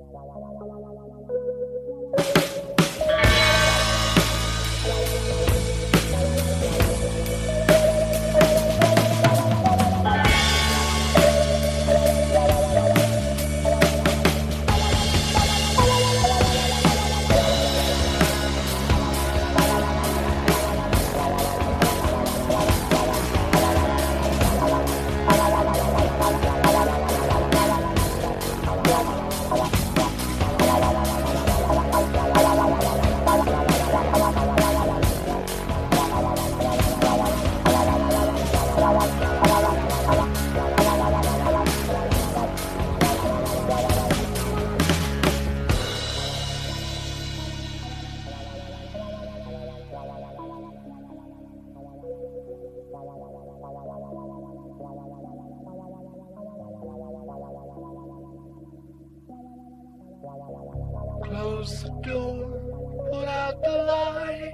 Close the door, put out the light.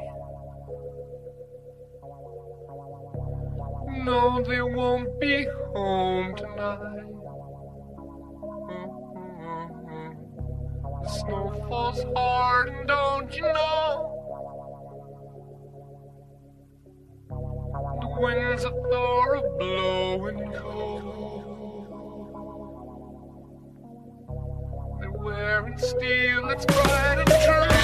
No, they won't be home tonight. The snow falls hard, and don't you know? The winds of Thor are blowing cold. They're wearing steel that's bright and true.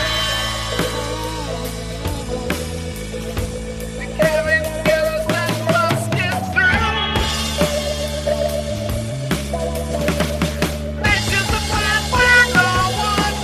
They carry together that must get through. This is the path where no one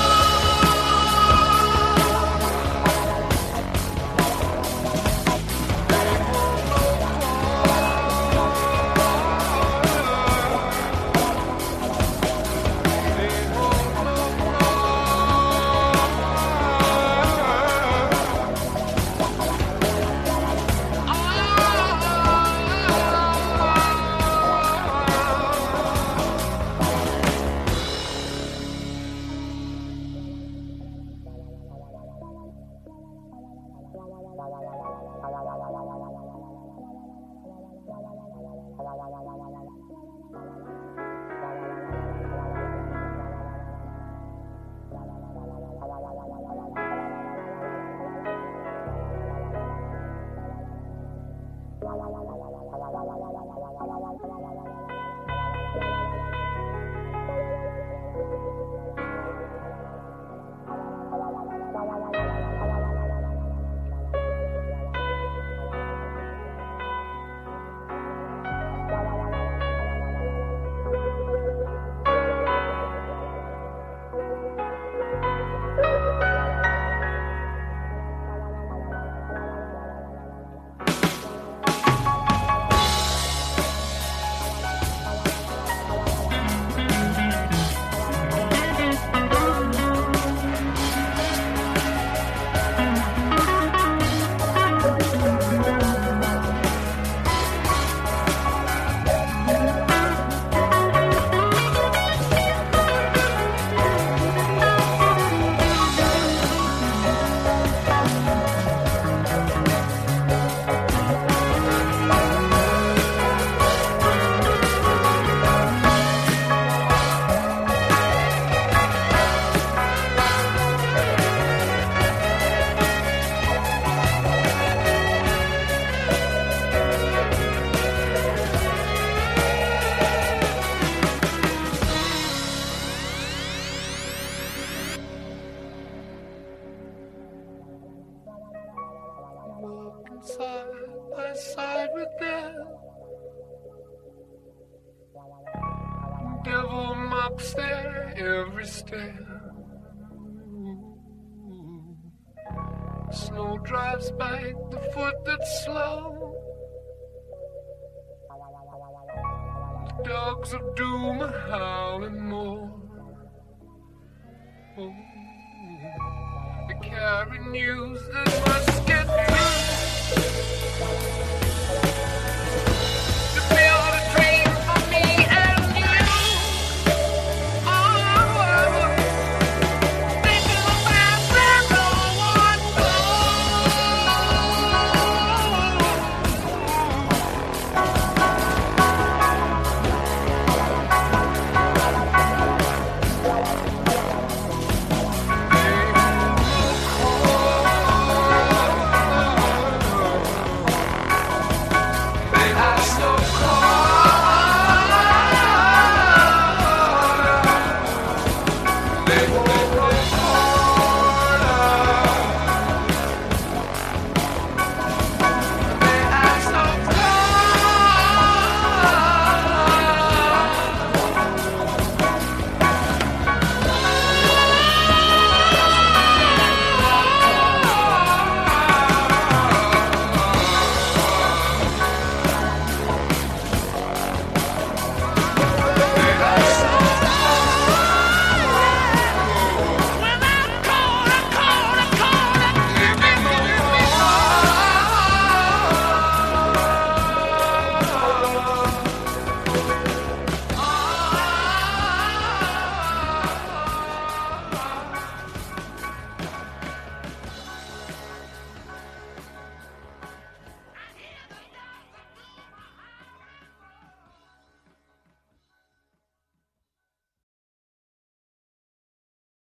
side by side with them. Devil mops their every step. Snow drives back the foot that's slow. The dogs of doom are howling more. Oh, they carry news that must get through. To build a dream for me and you. Oh, this is a path where no one goes. Hey.